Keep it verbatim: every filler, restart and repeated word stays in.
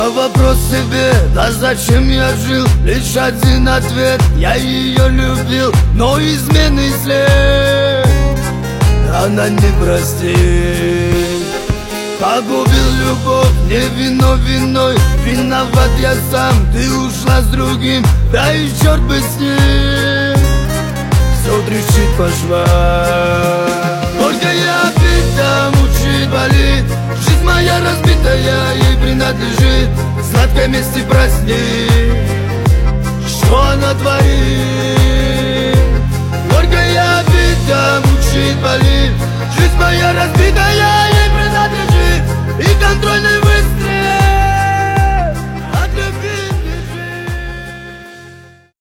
Вопрос себе, да зачем я жил? Лишь один ответ, я ее любил, но изменный след она не простит. Как убил любовь, не вино виной, виноват я сам, ты ушла с другим, да и черт бы с ним. Все трещит по швам, только я опять мучит, болит. Жизнь моя разбитая, ей принадлежит. Сладкой мести прости, что она творит.